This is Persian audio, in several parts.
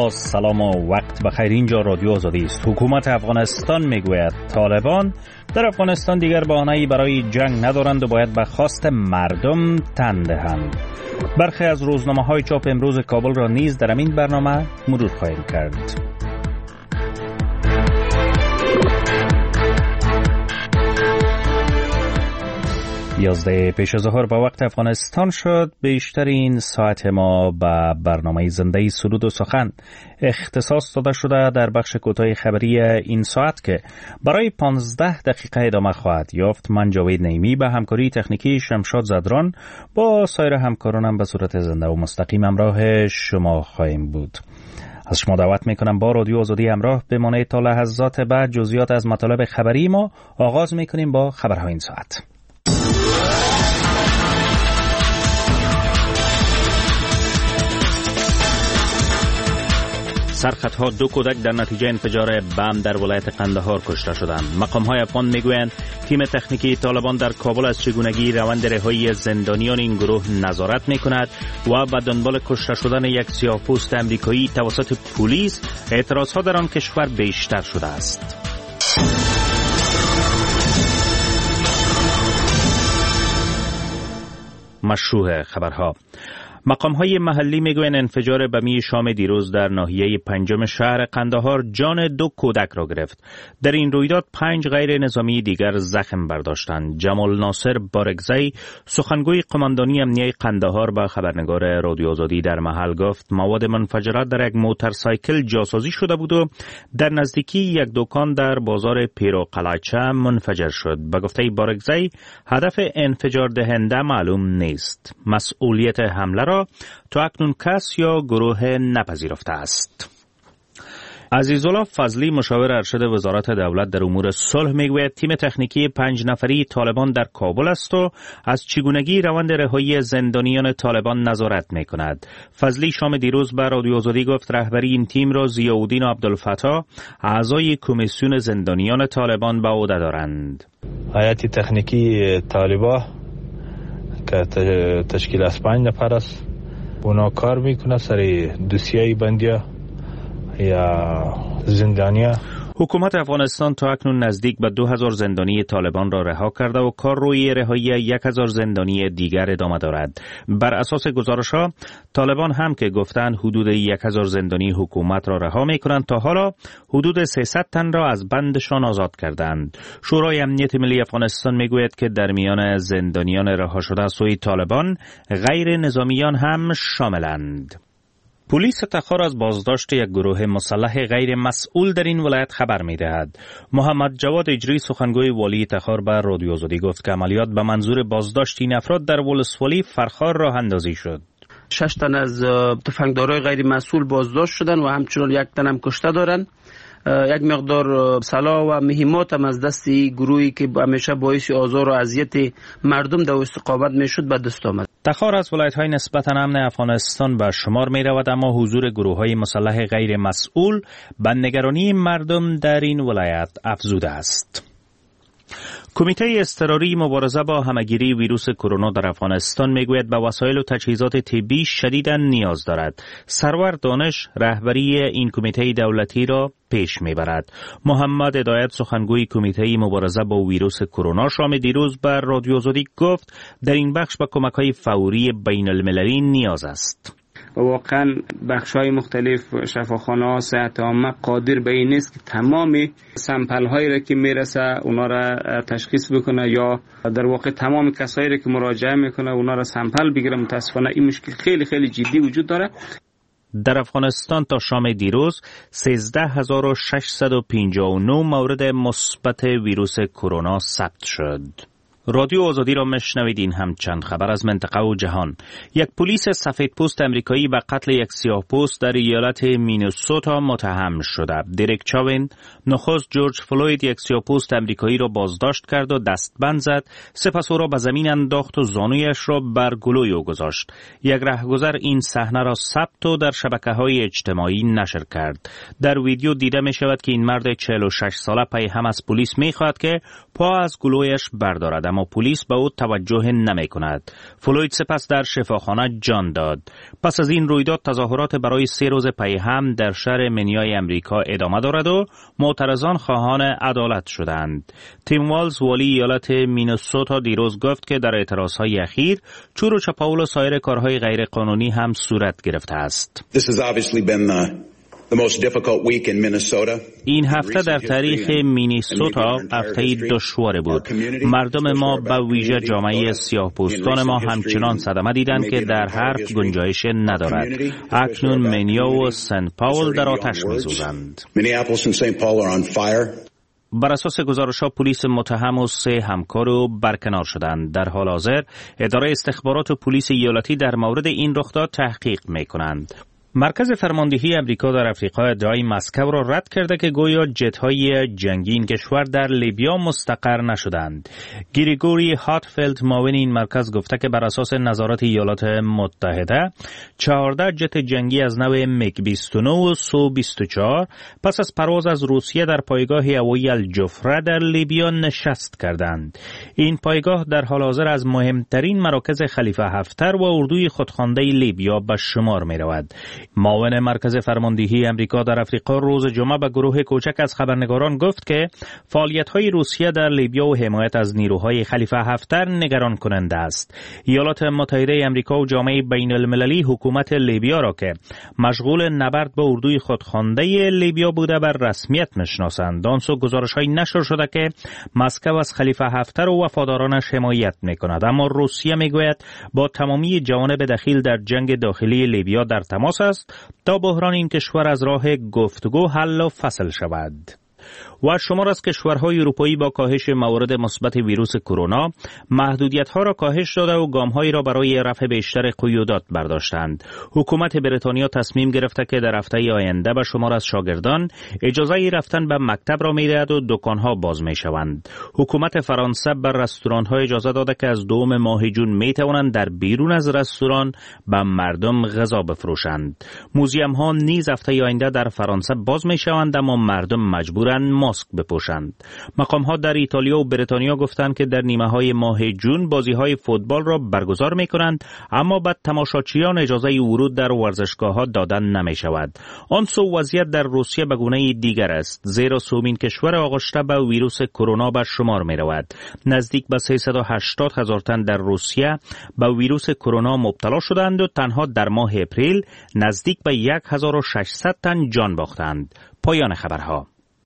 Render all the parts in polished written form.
سلام و وقت بخیر. اینجا رادیو آزادی است. حکومت افغانستان میگوید طالبان در افغانستان دیگر بهانه‌ای برای جنگ ندارند و باید به خواست مردم تن دهند. برخی از روزنامه‌های چاپ امروز کابل را نیز در این برنامه مرور خواهیم کرد. 11 پیش از ظهر با وقت افغانستان شد. بیشتر این ساعت ما به برنامه زنده سرود و سخن اختصاص داده شده در بخش کوتاه خبری این ساعت که برای 15 دقیقه ادامه خواهد یافت. من جاوید نعیمی به همکاری تکنیکی شمشاد زدران با سایر همکارانم به صورت زنده و مستقیم همراه شما خواهیم بود. از شما دعوت میکنم با رادیو آزادی همراه بمانید تا لحظات بعد. جزئیات از مطالب خبری ما آغاز میکنیم با خبرهای این ساعت. سرخطها 2 کودک در نتیجه انفجار بم در ولایت قندهار کشته شدند. مقام‌های افغان میگویند تیم تکنیکی طالبان در کابل از چگونگی روند رهایی زندانیان این گروه نظارت میکند و به دنبال کشته شدن یک سیاه‌پوست آمریکایی توسط پلیس اعتراضها در آن کشور بیشتر شده است. مشروع خبرها. مقام‌های محلی میگویند انفجار بمی شام دیروز در ناحیه 5 شهر قندهار جان 2 کودک را گرفت. در این رویداد 5 غیر نظامی دیگر زخم برداشتند. جمال ناصر بارگزی سخنگوی قماندانی امنیه قندهار به خبرنگار رادیو آزادی در محل گفت مواد منفجره در یک موتورسایکل جاسازی شده بود و در نزدیکی یک دکان در بازار پیرو قلعچه منفجر شد. به گفته بارگزی هدف انفجار دهنده معلوم نیست. مسئولیت حمله را تا اکنون کس یا گروه نپذیرفته است. عزیزالله فضلی مشاور ارشد وزارت دولت در امور صلح میگوید تیم تکنیکی 5 نفری طالبان در کابل است و از چگونگی روند رهایی زندانیان طالبان نظارت میکند. فضلی شام دیروز به رادیو آزادی گفت رهبری این تیم را ضیاءالدین عبدالفتاح اعضای کمیسیون زندانیان طالبان به عهده دارند. هیئت تکنیکی طالبان که تشکیل از 5 نفر است، اونا کار میکنه سر دوسیه بندیا یا زندانیا. حکومت افغانستان تا اکنون نزدیک به 2000 زندانی طالبان را رها کرده و کار روی رهایی 1000 زندانی دیگر ادامه دارد. بر اساس گزارش‌ها طالبان هم که گفتند حدود 1000 زندانی حکومت را رها می‌کنند، تا حالا حدود 300 تن را از بندشان آزاد کردند. شورای امنیت ملی افغانستان میگوید که در میان زندانیان رها شده سوی طالبان غیر نظامیان هم شاملند. پلیس تخار از بازداشت یک گروه مسلح غیر مسئول در این ولایت خبر می‌دهد. محمد جواد اجری سخنگوی والی تخار به رادیو آزادی گفت که عملیات به منظور بازداشت این افراد در ولسوالی فرخار راه اندازی شد. 6 تن از تفنگدارای غیر مسئول بازداشت شدن و همچنین 1 تن هم کشته دارند. یک مقدار سلاح و مهمات هم از دست گروهی که همیشه باعث آزار و اذیت مردم در استقامت میشد به دست آمد. تخار از ولایت‌های نسبتاً امن افغانستان به شمار می‌رود، اما حضور گروه‌های مسلح غیر مسئول به نگرانی مردم در این ولایت افزوده است. کمیته اضطراری مبارزه با همه‌گیری ویروس کرونا در افغانستان میگوید به وسایل و تجهیزات طبی شدیداً نیاز دارد. سرور دانش رهبری این کمیته دولتی را پیش میبرد. محمد هدایت سخنگوی کمیته مبارزه با ویروس کرونا شام دیروز بر رادیو آزادی گفت در این بخش به کمک‌های فوری بین المللی نیاز است. واقعا بخش‌های مختلف شفاخانه‌ها صحت عامه قادر به این نیست که تمام سمپل‌هایی را که میرسه اونا را تشخیص بکنه یا در واقع تمام کسایی را که مراجعه میکنه اونا را سمپل بگیره. متاسفانه این مشکل خیلی خیلی جدی وجود داره. در افغانستان تا شام دیروز 13659 مورد مثبت ویروس کرونا ثبت شد. رادیو آزادی را میشنوید. این هم چند خبر از منطقه و جهان. یک پلیس سفیدپوست امریکایی به قتل یک سیاه‌پوست در ایالت مینسوتا متهم شده. دریک چاوین نخست جورج فلوید یک سیاه‌پوست امریکایی را بازداشت کرد و دستبند زد، سپس او را به زمین انداخت و زانویش را بر گلوی او گذاشت. یک رهگذر این صحنه را ثبت و در شبکه‌های اجتماعی نشر کرد. در ویدیو دیده می شود که این مرد 46 ساله پی هم از پلیس می خواهد که پا از گلویش بردارد، اما اما پلیس به او توجه نمی کند. فلوید سپس در شفاخانه جان داد. پس از این رویداد تظاهرات برای 3 روز پی هم در شهر منیای امریکا ادامه دارد و معترضان خواهان عدالت شدند. تیم والز والی ایالت مینسوتا دیروز گفت که در اعتراضهای اخیر چور و چپاول و سایر کارهای غیر قانونی هم صورت گرفته است. این هفته در تاریخ مینیسوتا هفته دشوار بود. مردم ما به ویژه جامعه سیاه‌پوستان ما همچنان صدمه دیدند که در حرف گنجایش ندارد. اکنون منیا و سن پاول در آتش می‌سوزند. بر اساس گزارش‌ها پلیس متهم و 3 همکار او برکنار شدند. در حال حاضر اداره استخبارات و پلیس ایالتی در مورد این رخداد تحقیق می‌کنند. مرکز فرماندهی امریکا در افریقا ادعای مسکو را رد کرده که گویا جت‌های جنگی این کشور در لیبیا مستقر نشدند. گریگوری هاتفیلد معاون این مرکز گفته که بر اساس نظارت ایالات متحده 14 جت جنگی از نوع میگ 29 و سو 24 پس از پرواز از روسیه در پایگاه هوایی الجفره در لیبیا نشست کردند. این پایگاه در حال حاضر از مهمترین مراکز خلیفه هفتر و اردوی خودخوانده لیبیا به شمار می‌رود. معاون مرکز فرماندهی امریکا در افریقا روز جمعه به گروه کوچک از خبرنگاران گفت که فعالیت‌های روسیه در لیبیا و حمایت از نیروهای خلیفه هفتر نگران کننده است. ایالات متحده امریکا و جامعه بین‌المللی حکومت لیبیا را که مشغول نبرد با اردوی خودخوانده لیبیا بوده بر رسمیت می‌شناسند. آن سو گزارش‌های نشر شده که مسکو از خلیفه هفتر و وفادارانش حمایت می‌کند، اما روسیه می‌گوید با تمامی جوانب دخیل در جنگ داخلی لیبیا در تماس است تا بحران این کشور از راه گفتگو حل و فصل شود. و شمار از کشورهای اروپایی با کاهش موارد مثبت ویروس کرونا محدودیت‌ها را کاهش داده و گام‌هایی را برای رفع بیشتر قیودات برداشتند. حکومت بریتانیا تصمیم گرفته که در هفته آینده به شمار از شاگردان اجازه رفتن به مکتب را می‌دهد و دکان‌ها باز می‌شوند. حکومت فرانسه بر رستوران‌ها اجازه داده که از 2 ماه جون می‌توانند در بیرون از رستوران به مردم غذا بفروشند. موزیم‌ها نیز هفته آینده در فرانسه باز می‌شوند، اما مردم مجبورند ماسک بپوشند. مقام‌ها در ایتالیا و بریتانیا گفتند که در نیمه‌های ماه جون بازی‌های فوتبال را برگزار می‌کنند، اما به تماشاچیان اجازه ورود در ورزشگاه‌ها دادن نمی‌شود. آن سو وضعیت در روسیه به گونه دیگر است، زیرا سومین کشور آغشته به ویروس کرونا به شمار می‌رود. نزدیک به 380,000 تن در روسیه به ویروس کرونا مبتلا شدند و تنها در ماه اپریل نزدیک به 1600 تن جان باختند. پایان خبرها.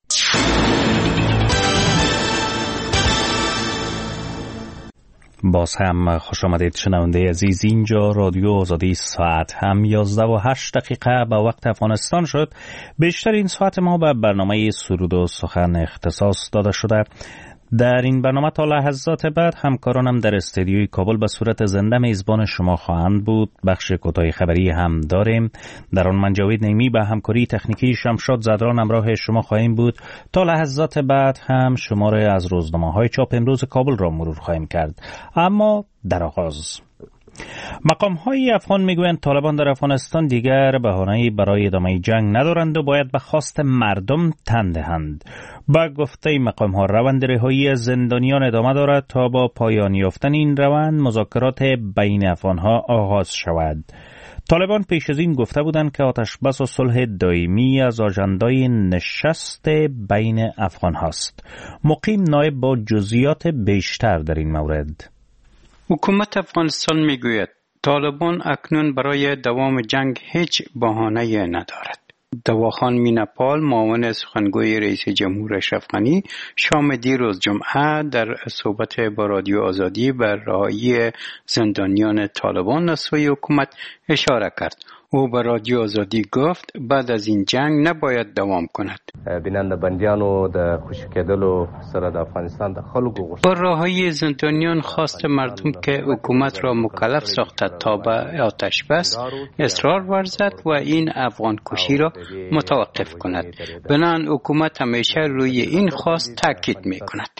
باز هم خوش آمدید شنونده عزیز. اینجا رادیو آزادی، ساعت هم 11:08 به وقت افغانستان شد. بیشتر این ساعت ما به برنامه سرود و سخن اختصاص داده شده. در این برنامه تا لحظات بعد همکارانم در استودیوی کابل به صورت زنده میزبان شما خواهند بود. بخش کوتاه خبری هم داریم. در آن من جاوید نیمی به همکاری تکنیکی شمشاد زدران همراه شما خواهیم بود. تا لحظات بعد هم شماره از روزنامه‌های چاپ امروز کابل را مرور خواهیم کرد. اما در آغاز مقام‌های افغان میگویند طالبان در افغانستان دیگر بهانه‌ای برای ادامه جنگ ندارند و باید به خواست مردم تن دهند. با گفته مقام‌ها روند رهایی زندانیان ادامه دارد تا با پایان یافتن این روند مذاکرات بین افغان‌ها آغاز شود. طالبان پیش از این گفته بودند که آتشبس و صلح دائمی از آژندای نشست بین افغان هاست. مقیم نایب با جزئیات بیشتر در این مورد. حکومت افغانستان میگوید طالبان اکنون برای دوام جنگ هیچ بهانه‌ای ندارد. دواخان مینپال معاون سخنگوی رئیس جمهور اشرف غنی شام دیروز جمعه در صحبت با رادیو آزادی بر رهایی زندانیان طالبان از سوی حکومت اشاره کرد. او به رادیو آزادی گفت بعد از این جنگ نباید دوام کند. بیننده بندیانو د خوشی کېدلو سره د افغانستان د خلکو غوښتنه با رهایی زندانیان خواست مردم که حکومت را مکلف ساخته تا به آتش بس اصرار ورزد و این افغان کشی را متوقف کند. بنابراین حکومت همیشه روی این خواست تاکید می کند.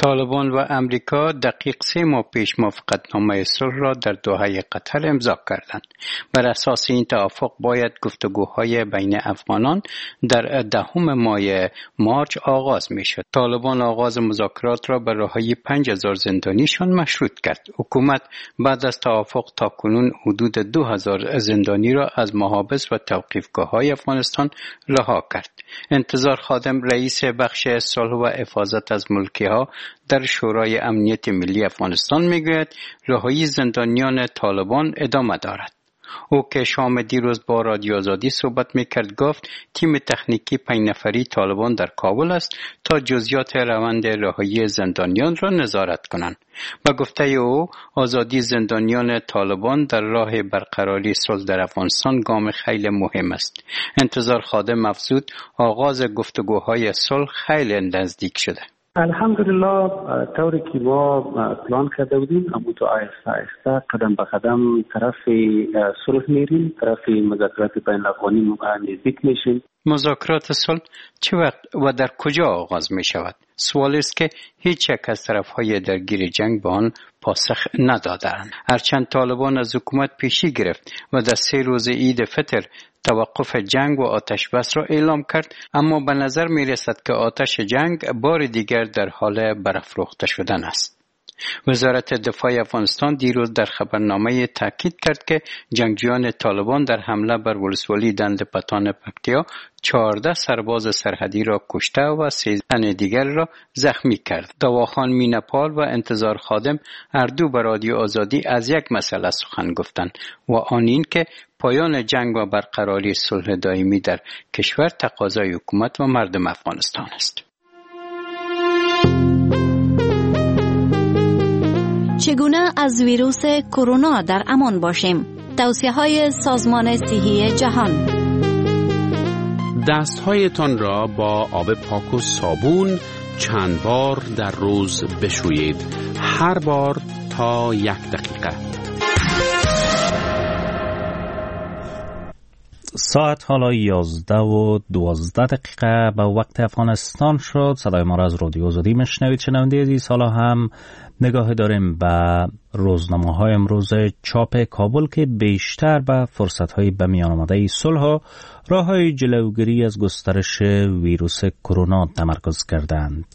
طالبان و امریکا دقیق 3 ماه پیش موافقتنامه صلح را در دوحه قطر امضا کردند. بر اساس این توافق باید گفتگوهای بین افغانان در 10 ماه مارچ آغاز میشد. طالبان آغاز مذاکرات را به رهایی 5000 زندانیشان مشروط کرد. حکومت بعد از توافق تاکنون حدود 2000 زندانی را از محابس و توقیفگاه‌های افغانستان رها کرد. انتظار خادم رئیس بخش صلح و حفاظت از ملکی‌ها در شورای امنیت ملی افغانستان میگوید رهایی زندانیان طالبان ادامه دارد. او که شام دیروز با رادیو آزادی صحبت میکرد گفت تیم تکنیکی 5 نفری طالبان در کابل است تا جزئیات روند رهایی زندانیان را نظارت کنند. با گفته او آزادی زندانیان طالبان در راه برقراری صلح در افغانستان گام خیلی مهم است. انتظار خادم افزود آغاز گفتگوهای صلح خیلی نزدیک شده. الحمدلله طوری که ما پلان کرده بودیم اما تو آهسته قدم به قدم طرف صلح میریم، طرف مذاکرات بین الاقوانی نزدیک میشیم. مذاکرات صلح چه وقت و در کجا آغاز می شود؟ سوال است که هیچ یک از طرفهای درگیر جنگ به آن پاسخ ندادند. هرچند طالبان از حکومت پیشی گرفت و در 3 روز عید فطر توقف جنگ و آتش بس را اعلام کرد، اما به نظر می رسد که آتش جنگ بار دیگر در حال برافروخته شدن است. وزارت دفاع افغانستان دیروز در خبرنامه تاکید کرد که جنگجویان طالبان در حمله بر ولسوالی دند پتان پکتیا 14 سرباز سرحدی را کشته و 13 دیگر را زخمی کرد. دواخان مینپال و انتظار خادم هر دو به رادیو آزادی از یک مسئله سخن گفتند و آن این که پایان جنگ و برقراری صلح دائمی در کشور تقاضای حکومت و مردم افغانستان است. چگونه از ویروس کرونا در امان باشیم؟ توصیه‌های سازمان صحی جهان. دستهایتان را با آب پاک و صابون چند بار در روز بشویید. هر بار تا 1 دقیقه. ساعت حالا 11:12 به وقت افغانستان شد. صدای ما را از رادیو آزادی میشنوید. شنونده عزیز، حالا هم نگاه داریم به روزنامه‌های امروز چاپ کابل که بیشتر به فرصت‌های به میان آمده صلح و راه‌های جلوگیری از گسترش ویروس کرونا تمرکز کردند.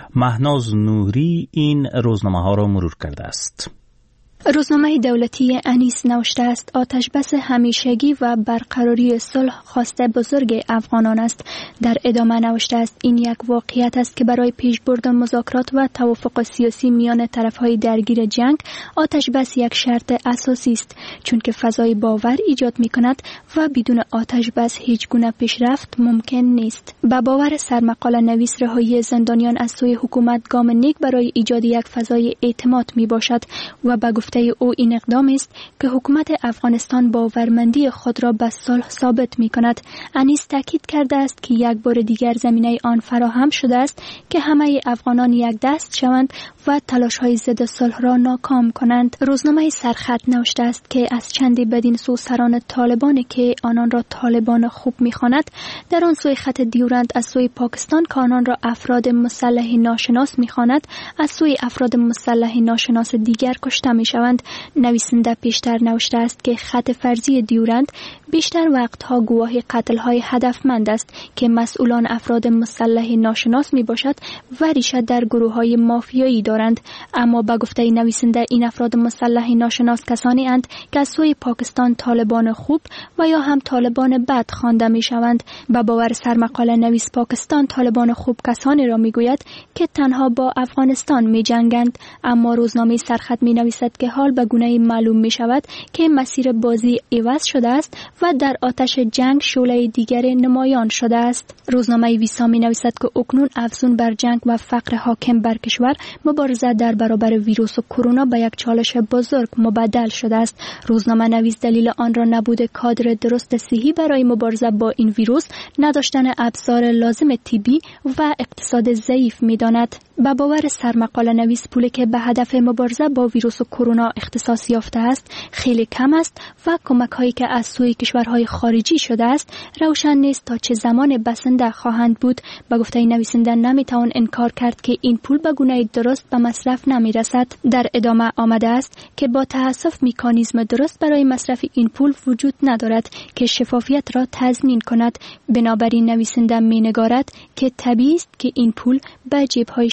مهناز نوری این روزنامه‌ها را مرور کرده است. روزنامه دولتی انیس نوشته است آتش بس همیشگی و برقراری صلح خواسته بزرگ افغانان است. در ادامه نوشته است این یک واقعیت است که برای پیشبرد مذاکرات و توافق سیاسی میان طرفهای درگیر جنگ آتش بس یک شرط اساسی است، چون که فضای باور ایجاد می کند و بدون آتش بس هیچ گونه پیشرفت ممکن نیست. با باور سرمقاله نویس رهایی زندانیان از سوی حکومت گام نیک برای ایجاد یک فضای اعتماد می باشد و با گفته او این اقدام است که حکومت افغانستان باورمندی خود را به صلح ثابت می کند. انیس تاکید کرده است که یک بار دیگر زمینه آن فراهم شده است که همه افغانان یک دست شوند و تلاش‌های ضد صلح را ناکام کنند. روزنامه سرخط نوشته است که از چندی بدین سو سران طالبان که آنان را طالبان خوب می‌خواند در آن سوی خط دیورند از سوی پاکستان که آنان را افراد مسلح ناشناس می‌خواند از سوی افراد مسلح ناشناس دیگر کشته می‌شوند. نویسنده پیشتر نوشته است که خط فرضی دیورند بیشتر وقتها گواه قتل‌های هدفمند است که مسئولان افراد مسلح ناشناس میباشد و ریشه در گروه‌های مافیایی دارند، اما با گفته نویسنده این افراد مسلح ناشناس کسانی اند که از سوی پاکستان طالبان خوب و یا هم طالبان بد خوانده میشوند. با باور سرمقاله نویس پاکستان طالبان خوب کسانی را میگوید که تنها با افغانستان میجنگند، اما روزنامه سرخط مینویسد که حال به گونه معلوم میشود که مسیر بازی عوض شده است و در آتش جنگ شعله دیگر نمایان شده است. روزنامه ویسا می‌نویسد که اکنون افزون بر جنگ و فقر حاکم بر کشور مبارزه در برابر ویروس کرونا به یک چالش بزرگ مبدل شده است. روزنامه نویس دلیل آن را نبود کادر درست صحی برای مبارزه با این ویروس، نداشتن ابزار لازم طبی و اقتصاد ضعیف می‌داند. با باور سرمقاله نویس پولی که به هدف مبارزه با ویروس کرونا اختصاص یافته است خیلی کم است و کمک هایی که از سوی کشورهای خارجی شده است روشن نیست تا چه زمان بسنده خواهند بود. به گفته نویسنده نمیتوان انکار کرد که این پول به گونه درست به مصرف نمیرسد. در ادامه آمده است که با تأسف مکانیزم درست برای مصرف این پول وجود ندارد که شفافیت را تضمین کند. بنابراین نویسنده مینگارد که طبیعی است که این پول به جیب‌های